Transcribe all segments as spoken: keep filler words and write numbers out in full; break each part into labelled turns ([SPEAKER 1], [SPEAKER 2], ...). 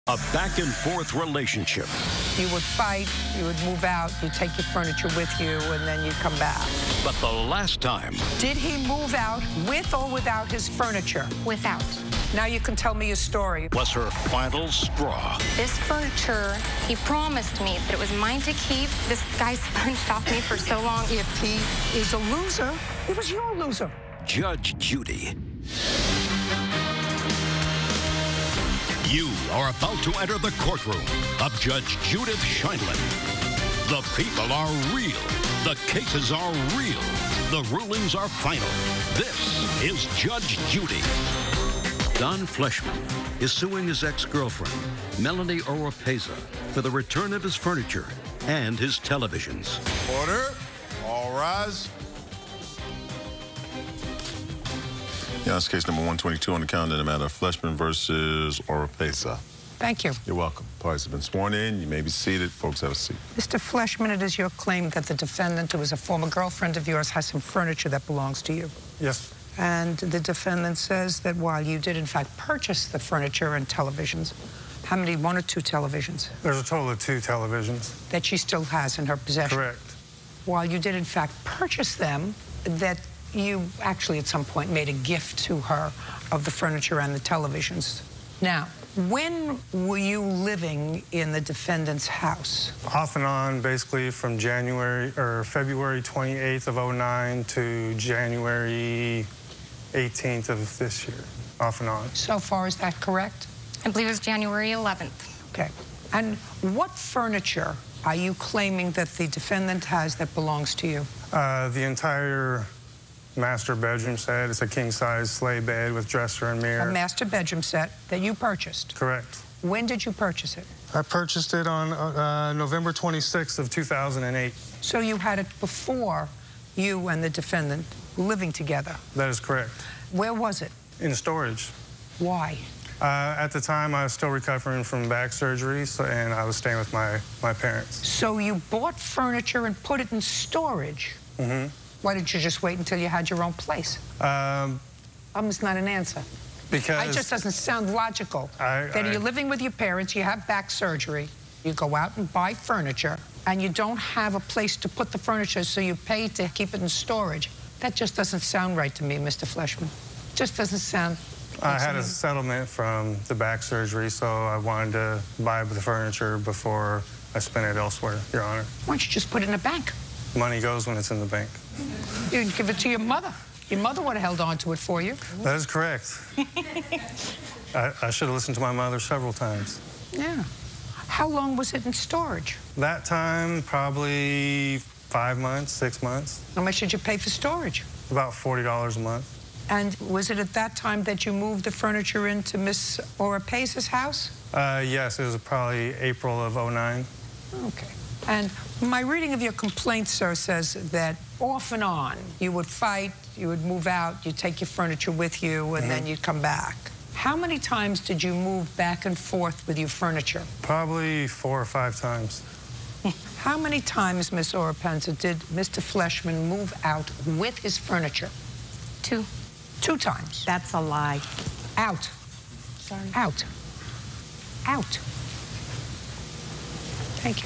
[SPEAKER 1] A back-and-forth relationship.
[SPEAKER 2] You would fight, you would move out, you'd take your furniture with you, and then you'd come back.
[SPEAKER 1] But the last time...
[SPEAKER 2] Did he move out with or without his furniture?
[SPEAKER 3] Without.
[SPEAKER 2] Now you can tell me your story.
[SPEAKER 1] Was her final straw.
[SPEAKER 3] This furniture, he promised me that it was mine to keep. This guy sponged off me for so long.
[SPEAKER 2] If he is a loser, it was your loser.
[SPEAKER 1] Judge Judy. You are about to enter the courtroom of Judge Judith Sheindlin. The people are real. The cases are real. The rulings are final. This is Judge Judy. Don Fleshman is suing his ex-girlfriend, Melanie Oropeza, for the return of his furniture and his televisions.
[SPEAKER 4] Order. All rise. Yeah, that's case number one twenty-two on the calendar, the matter of Fleshman versus Oropeza.
[SPEAKER 2] Thank you.
[SPEAKER 4] You're welcome. Parties have been sworn in. You may be seated. Folks, have a seat.
[SPEAKER 2] Mister Fleshman, it is your claim that the defendant, who is a former girlfriend of yours, has some furniture that belongs to you.
[SPEAKER 5] Yes.
[SPEAKER 2] And the defendant says that while you did, in fact, purchase the furniture and televisions, how many, one or two televisions?
[SPEAKER 5] There's a total of two televisions.
[SPEAKER 2] That she still has in her possession?
[SPEAKER 5] Correct.
[SPEAKER 2] While you did, in fact, purchase them, that you actually at some point made a gift to her of the furniture and the televisions. Now, when were you living in the defendant's house?
[SPEAKER 5] Off and on, basically from January or February twenty-eighth of oh nine to January eighteenth of this year, off and on.
[SPEAKER 2] So far, is that correct?
[SPEAKER 3] I believe it was January eleventh.
[SPEAKER 2] Okay. And what furniture are you claiming that the defendant has that belongs to you?
[SPEAKER 5] Uh, the entire master bedroom set. It's a king-size sleigh bed with dresser and mirror.
[SPEAKER 2] A master bedroom set that you purchased?
[SPEAKER 5] Correct.
[SPEAKER 2] When did you purchase it?
[SPEAKER 5] I purchased it on uh, November twenty-sixth of two thousand eight.
[SPEAKER 2] So you had it before you and the defendant living together?
[SPEAKER 5] That is correct.
[SPEAKER 2] Where was it?
[SPEAKER 5] In storage.
[SPEAKER 2] Why?
[SPEAKER 5] Uh, at the time, I was still recovering from back surgery, so, and I was staying with my, my parents.
[SPEAKER 2] So you bought furniture and put it in storage?
[SPEAKER 5] Mm-hmm.
[SPEAKER 2] Why didn't you just wait until you had your own place?
[SPEAKER 5] Um,
[SPEAKER 2] Um, it's not an answer.
[SPEAKER 5] because...
[SPEAKER 2] It just doesn't sound logical.
[SPEAKER 5] I,
[SPEAKER 2] that
[SPEAKER 5] I,
[SPEAKER 2] you're living with your parents, you have back surgery, you go out and buy furniture, and you don't have a place to put the furniture, so you pay to keep it in storage. That just doesn't sound right to me, Mister Fleshman. Just doesn't sound...
[SPEAKER 5] I had a settlement from the back surgery, so I wanted to buy the furniture before I spent it elsewhere, Your Honor.
[SPEAKER 2] Why don't you just put it in a bank?
[SPEAKER 5] Money goes when it's in the bank.
[SPEAKER 2] You can give it to your mother. Your mother would have held on to it for you.
[SPEAKER 5] That is correct. I, I should have listened to my mother several times.
[SPEAKER 2] Yeah. How long was it in storage?
[SPEAKER 5] That time, probably five months, six months.
[SPEAKER 2] How much did you pay for storage?
[SPEAKER 5] About forty dollars a month.
[SPEAKER 2] And was it at that time that you moved the furniture into Miss Oropeza's house?
[SPEAKER 5] Uh, yes, it was probably April of oh nine.
[SPEAKER 2] Okay. And my reading of your complaint, sir, says that off and on, you would fight, you would move out, you'd take your furniture with you, and mm-hmm. then you'd come back. How many times did you move back and forth with your furniture?
[SPEAKER 5] Probably four or five times.
[SPEAKER 2] How many times, Miss Oropeza, did Mister Fleshman move out with his furniture?
[SPEAKER 3] Two.
[SPEAKER 2] Two times.
[SPEAKER 6] That's a lie.
[SPEAKER 2] Out.
[SPEAKER 6] Sorry.
[SPEAKER 2] Out. Out. Thank you.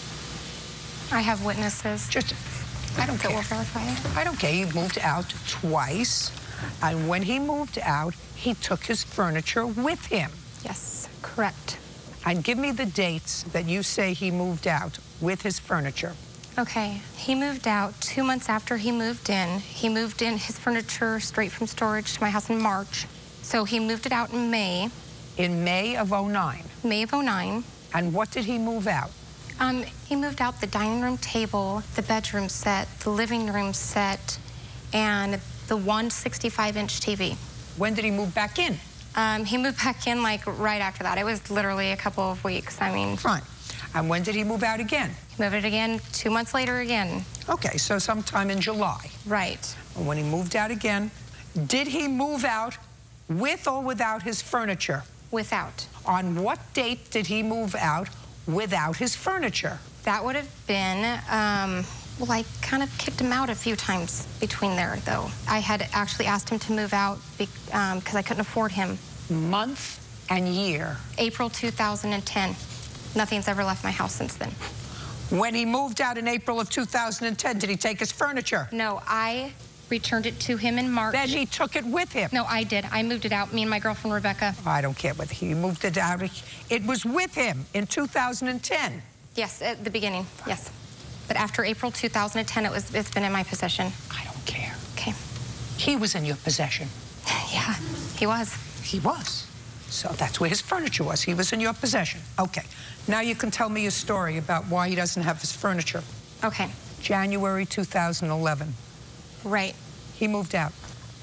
[SPEAKER 3] I have witnesses.
[SPEAKER 2] Just, I don't care.
[SPEAKER 3] That will verify it.
[SPEAKER 2] I don't care. He moved out twice, and when he moved out, he took his furniture with him.
[SPEAKER 3] Yes, correct.
[SPEAKER 2] And give me the dates that you say he moved out with his furniture.
[SPEAKER 3] Okay, he moved out two months after he moved in. He moved in his furniture straight from storage to my house in March. So he moved it out in May.
[SPEAKER 2] In May of oh nine?
[SPEAKER 3] May of oh nine.
[SPEAKER 2] And what did he move out?
[SPEAKER 3] Um, he moved out the dining room table, the bedroom set, the living room set, and the one sixty-five inch T V.
[SPEAKER 2] When did he move back in?
[SPEAKER 3] Um, he moved back in, like, right after that. It was literally a couple of weeks, I mean.
[SPEAKER 2] Fine. And when did he move out again?
[SPEAKER 3] He moved it again two months later again.
[SPEAKER 2] Okay, so sometime in July.
[SPEAKER 3] Right.
[SPEAKER 2] And when he moved out again, did he move out with or without his furniture?
[SPEAKER 3] Without.
[SPEAKER 2] On what date did he move out without his furniture?
[SPEAKER 3] That would have been, um, well, I kind of kicked him out a few times between there, though. I had actually asked him to move out because um, I couldn't afford him.
[SPEAKER 2] Month And year?
[SPEAKER 3] April two thousand ten. Nothing's ever left my house since then.
[SPEAKER 2] When he moved out in April of two thousand ten, did he take his furniture?
[SPEAKER 3] No, I returned it to him in March.
[SPEAKER 2] Then he took it with him?
[SPEAKER 3] No, I did. I moved it out, me and my girlfriend, Rebecca.
[SPEAKER 2] I don't care whether he moved it out. It was with him in two thousand ten.
[SPEAKER 3] Yes, at the beginning, yes. But after April two thousand ten, it was, it's been in my possession.
[SPEAKER 2] I don't care.
[SPEAKER 3] Okay.
[SPEAKER 2] He was in your possession.
[SPEAKER 3] Yeah, he was.
[SPEAKER 2] He was. So that's where his furniture was. He was in your possession. Okay. Now you can tell me your story about why he doesn't have his furniture.
[SPEAKER 3] Okay.
[SPEAKER 2] January two thousand eleven.
[SPEAKER 3] Right.
[SPEAKER 2] He moved out.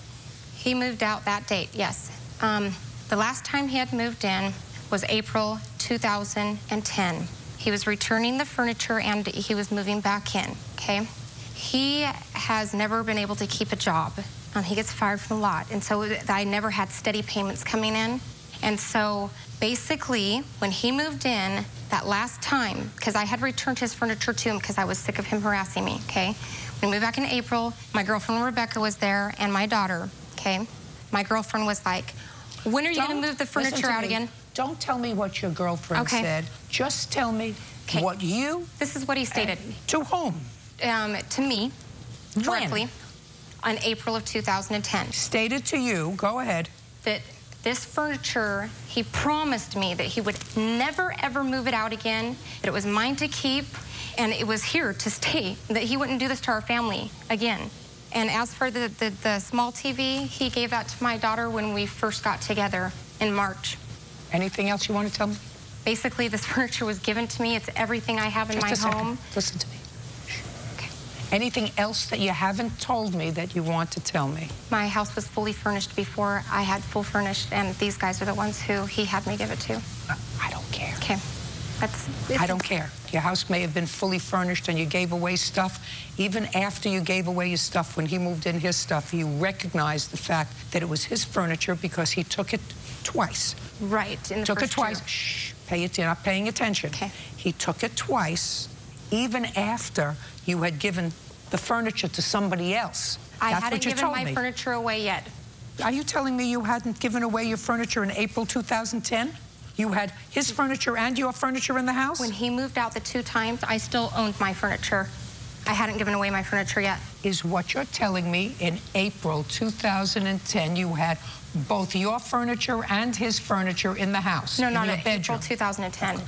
[SPEAKER 3] He moved out that date, yes. Um, the last time he had moved in was April two thousand ten. He was returning the furniture and he was moving back in, okay? He has never been able to keep a job. Um, he gets fired from the lot, and so I never had steady payments coming in. And so basically, when he moved in that last time, because I had returned his furniture to him because I was sick of him harassing me, okay? When we moved back in April, my girlfriend Rebecca was there and my daughter, okay? My girlfriend was like, when are you going to move the furniture out
[SPEAKER 2] me.
[SPEAKER 3] again?
[SPEAKER 2] Don't tell me what your girlfriend
[SPEAKER 3] Okay.
[SPEAKER 2] said. Just tell me
[SPEAKER 3] Okay.
[SPEAKER 2] what you...
[SPEAKER 3] This is what he stated.
[SPEAKER 2] To whom?
[SPEAKER 3] Um, to me,
[SPEAKER 2] When?
[SPEAKER 3] directly, on April of two thousand ten.
[SPEAKER 2] Stated to you, go ahead.
[SPEAKER 3] That this furniture, he promised me that he would never, ever move it out again, that it was mine to keep, and it was here to stay, that he wouldn't do this to our family again. And as for the, the, the small T V, he gave that to my daughter when we first got together in March.
[SPEAKER 2] Anything else you want to tell me?
[SPEAKER 3] Basically, this furniture was given to me. It's everything I have in
[SPEAKER 2] Just
[SPEAKER 3] my
[SPEAKER 2] a second.
[SPEAKER 3] home.
[SPEAKER 2] Listen to me.
[SPEAKER 3] Okay.
[SPEAKER 2] Anything else that you haven't told me that you want to tell me?
[SPEAKER 3] My house was fully furnished before I had full furnished, and these guys are the ones who he had me give it to.
[SPEAKER 2] I don't care.
[SPEAKER 3] Okay. That's,
[SPEAKER 2] I don't care. Your house may have been fully furnished and you gave away stuff. Even after you gave away your stuff, when he moved in his stuff, you recognized the fact that it was his furniture because he took it twice.
[SPEAKER 3] Right. In the
[SPEAKER 2] Took it
[SPEAKER 3] first
[SPEAKER 2] twice.
[SPEAKER 3] year.
[SPEAKER 2] Shh. Pay it. You're not paying attention.
[SPEAKER 3] Okay.
[SPEAKER 2] He took it twice, even after you had given the furniture to somebody else.
[SPEAKER 3] I
[SPEAKER 2] That's
[SPEAKER 3] hadn't
[SPEAKER 2] what you
[SPEAKER 3] given
[SPEAKER 2] told
[SPEAKER 3] my
[SPEAKER 2] me.
[SPEAKER 3] furniture away yet.
[SPEAKER 2] Are you telling me you hadn't given away your furniture in April two thousand ten? You had his furniture and your furniture in the house?
[SPEAKER 3] When he moved out the two times, I still owned my furniture. I hadn't given away my furniture yet.
[SPEAKER 2] Is what you're telling me in April two thousand ten you had both your furniture and his furniture in the house?
[SPEAKER 3] No,
[SPEAKER 2] in
[SPEAKER 3] not
[SPEAKER 2] your
[SPEAKER 3] in
[SPEAKER 2] bedroom?
[SPEAKER 3] April two thousand ten.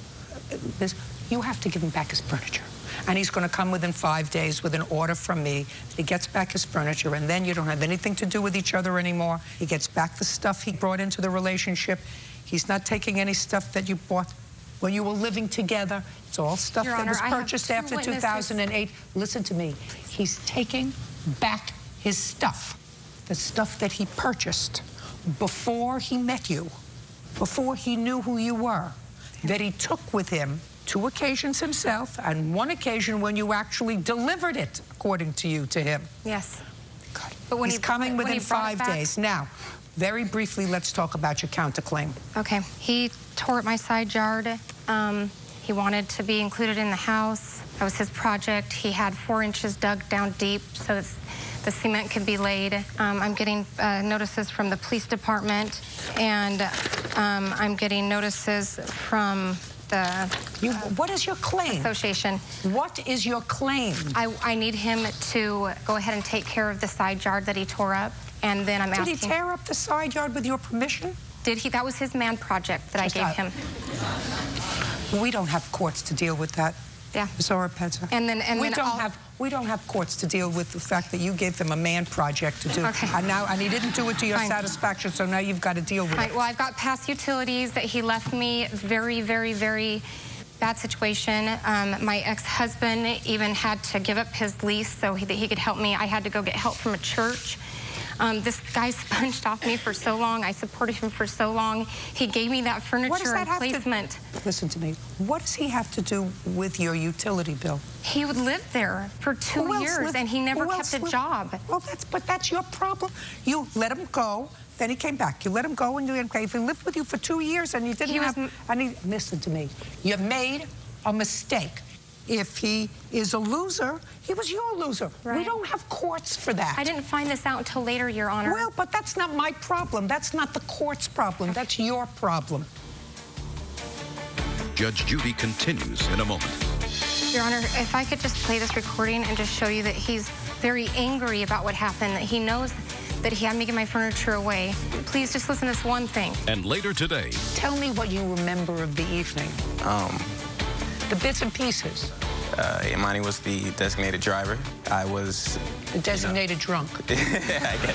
[SPEAKER 2] This, you have to give him back his furniture. And he's going to come within five days with an order from me. He gets back his furniture, and then you don't have anything to do with each other anymore. He gets back the stuff he brought into the relationship. He's not taking any stuff that you bought when you were living together. It's all stuff
[SPEAKER 3] Your
[SPEAKER 2] that
[SPEAKER 3] Honor,
[SPEAKER 2] was
[SPEAKER 3] I have
[SPEAKER 2] purchased
[SPEAKER 3] two
[SPEAKER 2] after two thousand eight. Listen to me. He's taking back his stuff, the stuff that he purchased before he met you, before he knew who you were, that he took with him two occasions himself and one occasion when you actually delivered it, according to you, to him.
[SPEAKER 3] Yes.
[SPEAKER 2] Good.
[SPEAKER 3] But when
[SPEAKER 2] He's
[SPEAKER 3] he,
[SPEAKER 2] coming
[SPEAKER 3] when
[SPEAKER 2] within
[SPEAKER 3] he brought it
[SPEAKER 2] five
[SPEAKER 3] back-
[SPEAKER 2] days. Now, very briefly, let's talk about your counterclaim.
[SPEAKER 3] Okay. He tore up my side yard. Um, he wanted to be included in the house. That was his project. He had four inches dug down deep so that the cement could be laid. Um, I'm getting uh, notices from the police department, and um, I'm getting notices from the
[SPEAKER 2] You, what is your claim?
[SPEAKER 3] association.
[SPEAKER 2] What is your claim?
[SPEAKER 3] I, I need him to go ahead and take care of the side yard that he tore up, and then I'm
[SPEAKER 2] Did
[SPEAKER 3] asking...
[SPEAKER 2] he tear up the side yard with your permission?
[SPEAKER 3] Did he? That was his man project that
[SPEAKER 2] Just
[SPEAKER 3] I gave
[SPEAKER 2] out.
[SPEAKER 3] him.
[SPEAKER 2] We don't have courts to deal with that.
[SPEAKER 3] Yeah.
[SPEAKER 2] Miz Oropeza.
[SPEAKER 3] And then, and
[SPEAKER 2] we
[SPEAKER 3] then
[SPEAKER 2] don't
[SPEAKER 3] I'll-
[SPEAKER 2] have we don't have courts to deal with the fact that you gave them a man project to do.
[SPEAKER 3] Okay.
[SPEAKER 2] And now and he didn't do it to your
[SPEAKER 3] Fine.
[SPEAKER 2] satisfaction, so now you've got to deal with
[SPEAKER 3] Right,
[SPEAKER 2] it.
[SPEAKER 3] well, I've got past utilities that he left me. Very, very, very bad situation. Um, my ex-husband even had to give up his lease so he, that he could help me. I had to go get help from a church. Um, this guy sponged off me for so long. I supported him for so long. He gave me that furniture
[SPEAKER 2] What does that
[SPEAKER 3] and
[SPEAKER 2] have to-
[SPEAKER 3] placement.
[SPEAKER 2] Listen to me. What does he have to do with your utility bill?
[SPEAKER 3] He would live there for two
[SPEAKER 2] Who else
[SPEAKER 3] years,
[SPEAKER 2] lived-
[SPEAKER 3] and he never
[SPEAKER 2] who
[SPEAKER 3] kept
[SPEAKER 2] else
[SPEAKER 3] a
[SPEAKER 2] lived-
[SPEAKER 3] job.
[SPEAKER 2] Well, that's but that's your problem. You let him go, then he came back. You let him go, and you okay. If he lived with you for two years and you didn't
[SPEAKER 3] He was
[SPEAKER 2] have,
[SPEAKER 3] m-
[SPEAKER 2] and he, listen to me. You made a mistake. if he is a loser, he was your loser.
[SPEAKER 3] Right.
[SPEAKER 2] We don't have courts for that.
[SPEAKER 3] I didn't find this out until later, Your Honor.
[SPEAKER 2] Well, but that's not my problem. That's not the court's problem. That's your problem.
[SPEAKER 1] Judge Judy continues in a moment.
[SPEAKER 3] Your Honor, if I could just play this recording and just show you that he's very angry about what happened, that he knows that he had me get my furniture away. Please just listen to this one thing.
[SPEAKER 1] And later today,
[SPEAKER 2] Tell me what you remember of the evening.
[SPEAKER 6] Um,
[SPEAKER 2] The bits and pieces.
[SPEAKER 6] uh, Imani was the designated driver. I was...
[SPEAKER 2] The designated drunk.
[SPEAKER 6] I get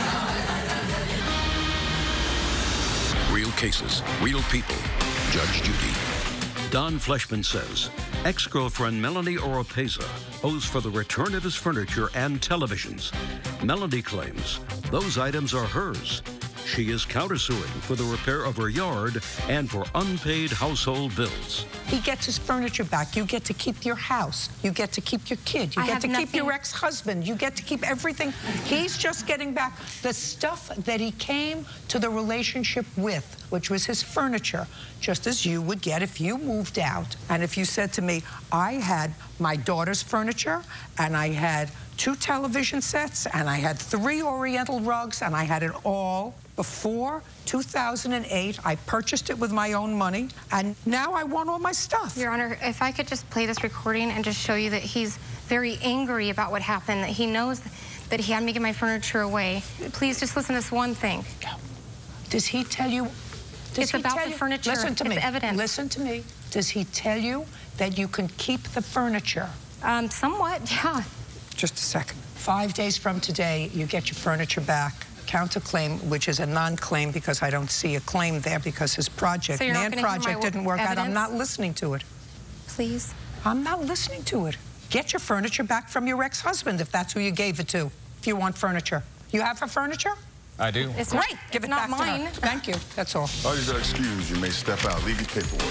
[SPEAKER 6] it.
[SPEAKER 1] real cases, real people. Judge Judy. Don Fleshman says ex-girlfriend Melanie Oropeza owes for the return of his furniture and televisions. Melanie claims those items are hers. She is countersuing for the repair of her yard and for unpaid household bills.
[SPEAKER 2] He gets his furniture back. You get to keep your house. You get to keep your kid. You
[SPEAKER 3] I
[SPEAKER 2] get
[SPEAKER 3] have
[SPEAKER 2] to keep your
[SPEAKER 3] nothing-
[SPEAKER 2] ex-husband. You get to keep everything. He's just getting back the stuff that he came to the relationship with, which was his furniture, just as you would get if you moved out. And if you said to me, I had my daughter's furniture, and I had two television sets, and I had three Oriental rugs, and I had it all before two thousand eight. I purchased it with my own money, and now I want all my stuff.
[SPEAKER 3] Your Honor, if I could just play this recording and just show you that he's very angry about what happened, that he knows that he had me get my furniture away. Please just listen to this one thing.
[SPEAKER 2] Does he tell you? Does
[SPEAKER 3] It's
[SPEAKER 2] he
[SPEAKER 3] about
[SPEAKER 2] tell
[SPEAKER 3] the
[SPEAKER 2] you-
[SPEAKER 3] furniture.
[SPEAKER 2] Listen to
[SPEAKER 3] It's
[SPEAKER 2] me.
[SPEAKER 3] evidence.
[SPEAKER 2] Listen to me. Does he tell you that you can keep the furniture?
[SPEAKER 3] Um, somewhat, yeah.
[SPEAKER 2] Just a second. Five days from today, you get your furniture back. Counterclaim, which is a non-claim because I don't see a claim there because his project,
[SPEAKER 3] So you're not
[SPEAKER 2] man
[SPEAKER 3] gonna hear my
[SPEAKER 2] project,
[SPEAKER 3] wo-
[SPEAKER 2] didn't work out. I'm
[SPEAKER 3] evidence?
[SPEAKER 2] not listening to it.
[SPEAKER 3] Please.
[SPEAKER 2] I'm not listening to it. Get your furniture back from your ex-husband if that's who you gave it to, if you want furniture. You have her furniture?
[SPEAKER 6] I do.
[SPEAKER 3] It's
[SPEAKER 2] Great.
[SPEAKER 3] not,
[SPEAKER 2] Give
[SPEAKER 3] it's
[SPEAKER 2] it
[SPEAKER 3] not
[SPEAKER 2] back
[SPEAKER 3] mine.
[SPEAKER 2] to her. Thank you. That's all.
[SPEAKER 4] All these are excused. You may step out. Leave your paperwork.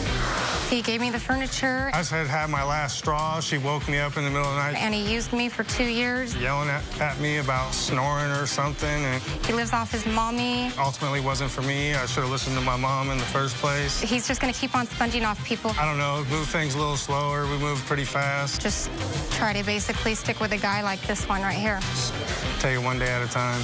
[SPEAKER 3] He gave me the furniture,
[SPEAKER 5] I just had had my last straw. She woke me up in the middle of the night
[SPEAKER 3] and he used me for two years.
[SPEAKER 5] yelling at, at me about snoring or something, and
[SPEAKER 3] He lives off his mommy.
[SPEAKER 5] ultimately wasn't for me. I should have listened to my mom in the first place.
[SPEAKER 3] He's just going to keep on sponging off people.
[SPEAKER 5] I don't know, move things a little slower. We moved pretty fast.
[SPEAKER 3] Just try to basically stick with a guy like this one right here.
[SPEAKER 5] Take it one day at a time.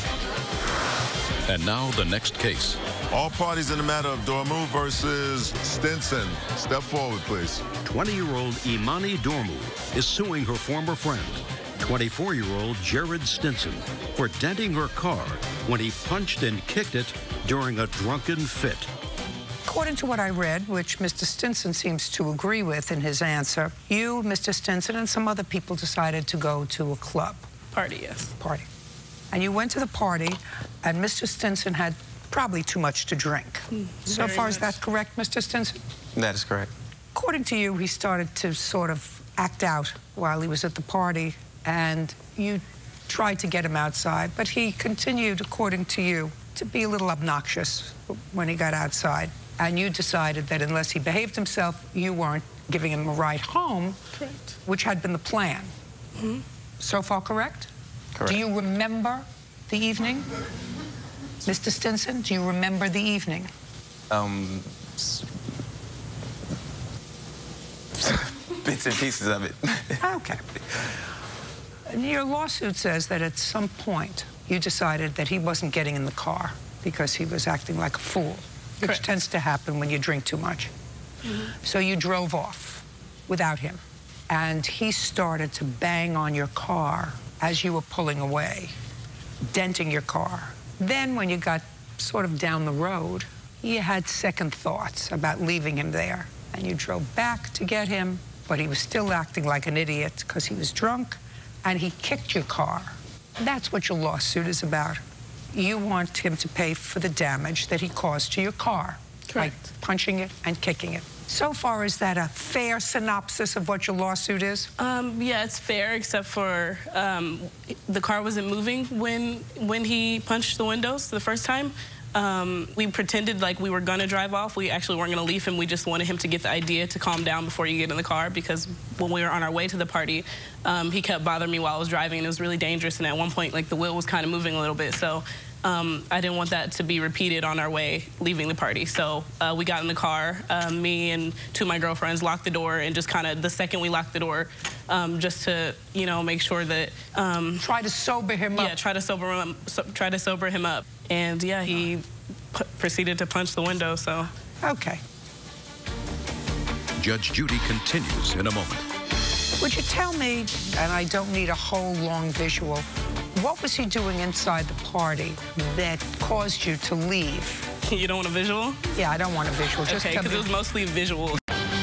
[SPEAKER 1] And now the next case.
[SPEAKER 4] All parties in the matter of Dormu versus Stinson. Step forward, please.
[SPEAKER 1] twenty-year-old Imani Dormu is suing her former friend, twenty-four-year-old Jared Stinson, for denting her car when he punched and kicked it during a drunken fit.
[SPEAKER 2] According to what I read, which Mister Stinson seems to agree with in his answer, you, Mister Stinson, and some other people decided to go to a club.
[SPEAKER 7] Party, yes.
[SPEAKER 2] Party. And you went to the party, and Mister Stinson had probably too much to drink. So
[SPEAKER 7] very
[SPEAKER 2] far, is
[SPEAKER 7] much.
[SPEAKER 2] that correct, Mister Stinson?
[SPEAKER 6] That is correct.
[SPEAKER 2] According to you, he started to sort of act out while he was at the party, and you tried to get him outside, but he continued, according to you, to be a little obnoxious when he got outside. And you decided that unless he behaved himself, you weren't giving him a ride home,
[SPEAKER 7] Correct.
[SPEAKER 2] which had been the plan.
[SPEAKER 7] Mm-hmm.
[SPEAKER 2] So far, correct?
[SPEAKER 6] Correct.
[SPEAKER 2] Do you remember the evening? Mister Stinson, do you remember the evening?
[SPEAKER 6] Um, s- bits and pieces of it.
[SPEAKER 2] Okay. And your lawsuit says that at some point you decided that he wasn't getting in the car because he was acting like a fool, which
[SPEAKER 7] Correct.
[SPEAKER 2] tends to happen when you drink too much. So you drove off without him, and he started to bang on your car as you were pulling away, denting your car. Then when you got sort of down the road, you had second thoughts about leaving him there, and you drove back to get him, but he was still acting like an idiot because he was drunk, and he kicked your car. That's what your lawsuit is about. You want him to pay for the damage that he caused to your car. By
[SPEAKER 7] Correct.
[SPEAKER 2] punching it and kicking it. So far, is that a fair synopsis of what your lawsuit is?
[SPEAKER 7] Um, yeah, it's fair, except for um, the car wasn't moving when when he punched the windows the first time. Um, we pretended like we were gonna drive off. We actually weren't gonna leave him. We just wanted him to get the idea to calm down before you get in the car, because when we were on our way to the party, um, he kept bothering me while I was driving, and it was really dangerous. And at one point, like, the wheel was kind of moving a little bit. So um, I didn't want that to be repeated on our way leaving the party. So uh, we got in the car, uh, me and two of my girlfriends locked the door, and just kind of the second we locked the door, um, just to, you know, make sure that... Um,
[SPEAKER 2] try to sober him up.
[SPEAKER 7] Yeah, try to sober him up, so, try to sober him up. And yeah, he p proceeded to punch the window, so...
[SPEAKER 2] Okay.
[SPEAKER 1] Judge Judy continues in a moment.
[SPEAKER 2] Would you tell me, and I don't need a whole long visual, what was he doing inside the party that caused you to leave?
[SPEAKER 7] You don't want a visual?
[SPEAKER 2] Yeah, I don't want a visual. Just
[SPEAKER 7] okay, because it was mostly visual.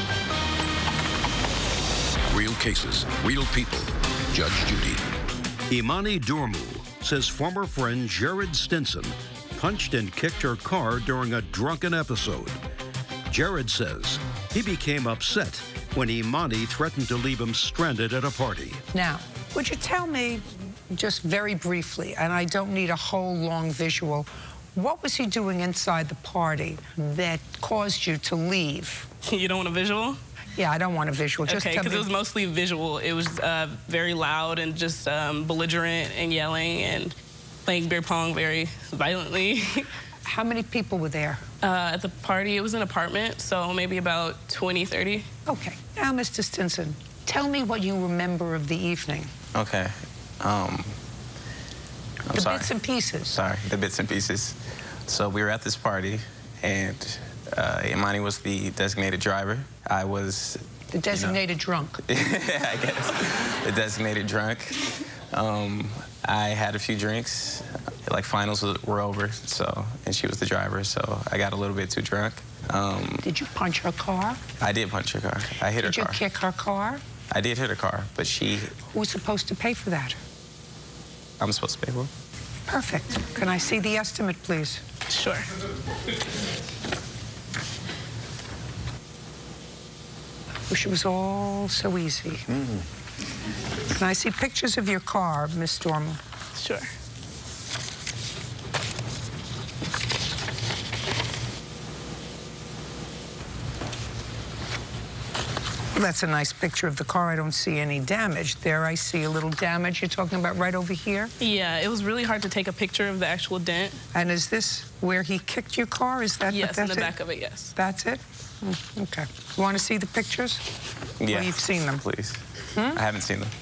[SPEAKER 1] Real cases, real people. Judge Judy. Imani Durmu says former friend Jared Stinson punched and kicked her car during a drunken episode. Jared says he became upset when Imani threatened to leave him stranded at a party.
[SPEAKER 2] Now, would you tell me, just very briefly, and I don't need a whole long visual, what was he doing inside the party that caused you to leave?
[SPEAKER 7] You don't want a visual?
[SPEAKER 2] Yeah, I don't want a visual. Just
[SPEAKER 7] okay, because it was mostly visual. It was uh, very loud and just um, belligerent and yelling and playing beer pong very violently.
[SPEAKER 2] How many people were there?
[SPEAKER 7] Uh, at the party, it was an apartment, so maybe about twenty, thirty.
[SPEAKER 2] Okay. Now, Mister Stinson, tell me what you remember of the evening.
[SPEAKER 6] Okay. Um, I'm
[SPEAKER 2] the
[SPEAKER 6] sorry.
[SPEAKER 2] bits and pieces.
[SPEAKER 6] Sorry, the bits and pieces. So we were at this party, and uh, Imani was the designated driver. I was...
[SPEAKER 2] The designated
[SPEAKER 6] you know,
[SPEAKER 2] drunk.
[SPEAKER 6] Yeah, I guess. The designated drunk. Um, I had a few drinks. Like, finals were over, so, and she was the driver, so I got a little bit too drunk. Um,
[SPEAKER 2] did you punch her car?
[SPEAKER 6] I did punch her car. I hit
[SPEAKER 2] did
[SPEAKER 6] her car.
[SPEAKER 2] Did you kick her car?
[SPEAKER 6] I did hit her car, but she...
[SPEAKER 2] Who's supposed to pay for that?
[SPEAKER 6] I'm supposed to pay for it.
[SPEAKER 2] Perfect. Can I see the estimate, please?
[SPEAKER 7] Sure.
[SPEAKER 2] Wish it was all so easy. Mm. Can I see pictures of your car, Miss Durmu?
[SPEAKER 7] Sure.
[SPEAKER 2] Well, that's a nice picture of the car. I don't see any damage. There I see a little damage. You're talking about right over here?
[SPEAKER 7] Yeah, it was really hard to take a picture of the actual dent.
[SPEAKER 2] And is this where he kicked your car? Is that
[SPEAKER 7] Yes,
[SPEAKER 2] that's
[SPEAKER 7] in the
[SPEAKER 2] it?
[SPEAKER 7] back of it, yes.
[SPEAKER 2] That's it? Mm, okay. You want to see the pictures?
[SPEAKER 6] Yeah.
[SPEAKER 2] Well, you've seen them.
[SPEAKER 6] Please.
[SPEAKER 2] Hmm?
[SPEAKER 6] I haven't seen them.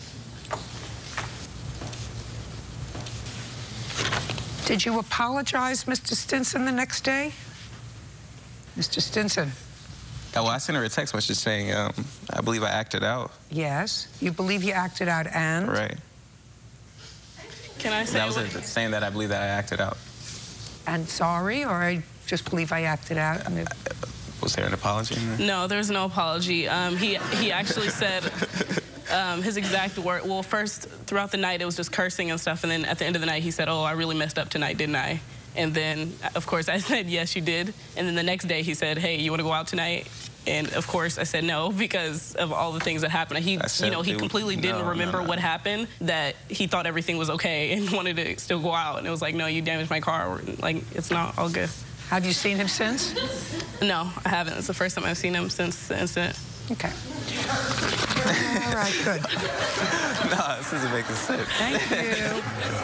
[SPEAKER 2] Did you apologize, Mister Stinson, the next day? Mister Stinson.
[SPEAKER 6] Oh, well, I sent her a text message saying, um, I believe I acted out.
[SPEAKER 2] Yes. You believe you acted out and?
[SPEAKER 6] Right.
[SPEAKER 7] Can I say
[SPEAKER 6] That was
[SPEAKER 7] what...
[SPEAKER 6] it, saying that I believe that I acted out.
[SPEAKER 2] And sorry, or I just believe I acted out? I mean,
[SPEAKER 6] was there an apology in there?
[SPEAKER 7] No, there's no apology. Um, he, he actually said um, his exact word. Well, first, throughout the night, it was just cursing and stuff. And then at the end of the night, he said, oh, I really messed up tonight, didn't I? And then, of course, I said, yes, you did. And then the next day, he said, hey, you want to go out tonight? And, of course, I said no because of all the things that happened. He, you know, he completely didn't no, remember no, no. what happened, that he thought everything was okay and wanted to still go out. And it was like, no, you damaged my car. Like, it's not all good.
[SPEAKER 2] Have you seen him since? No,
[SPEAKER 7] I haven't. It's the first time I've seen him since the incident.
[SPEAKER 2] Okay. All right, good.
[SPEAKER 6] No, this doesn't make sense.
[SPEAKER 2] Thank you.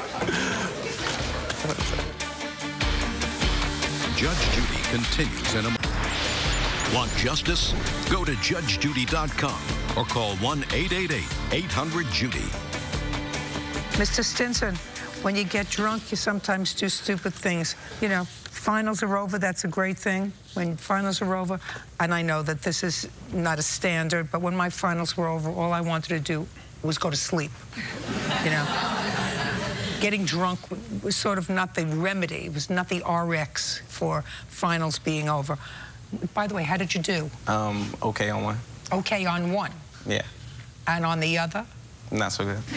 [SPEAKER 1] Judge Judy continues in a moment. Want justice? Go to judge judy dot com or call one eight eight eight, eight hundred, Judy.
[SPEAKER 2] Mister Stinson, when you get drunk, you sometimes do stupid things. You know, finals are over, that's a great thing. When finals are over, and I know that this is not a standard, but when my finals were over, all I wanted to do was go to sleep, you know? Getting drunk was sort of not the remedy. It was not the R X for finals being over. By the way, how did you do?
[SPEAKER 6] Um, okay on one.
[SPEAKER 2] Okay on one?
[SPEAKER 6] Yeah.
[SPEAKER 2] And on the other?
[SPEAKER 6] Not so good.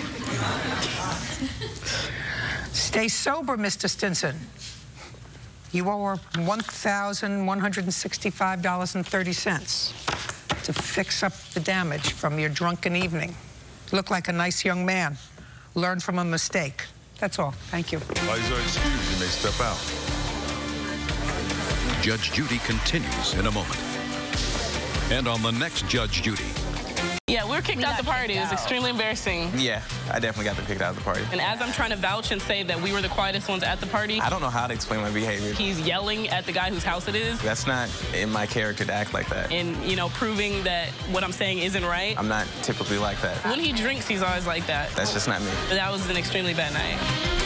[SPEAKER 2] Stay sober, Mister Stinson. You owe one thousand one hundred sixty-five dollars and thirty cents to fix up the damage from your drunken evening. Look like a nice young man. Learn from a mistake. That's all. Thank you.
[SPEAKER 4] While you're excused, you may step out.
[SPEAKER 1] Judge Judy continues in a moment. And on the next Judge Judy.
[SPEAKER 7] Yeah, we were kicked
[SPEAKER 8] We
[SPEAKER 7] out
[SPEAKER 8] got
[SPEAKER 7] the party.
[SPEAKER 8] kicked
[SPEAKER 7] It was
[SPEAKER 8] out.
[SPEAKER 7] extremely embarrassing.
[SPEAKER 6] Yeah, I definitely got them kicked out of the party.
[SPEAKER 7] And as I'm trying to vouch and say that we were the quietest ones at the party,
[SPEAKER 6] I don't know how to explain my behavior.
[SPEAKER 7] he's yelling at the guy whose house it is
[SPEAKER 6] That's not in my character to act like that.
[SPEAKER 7] and, you know, proving that what I'm saying isn't right.
[SPEAKER 6] I'm not typically like that.
[SPEAKER 7] When he drinks, he's always like that.
[SPEAKER 6] That's just not me.
[SPEAKER 7] That was an extremely bad night.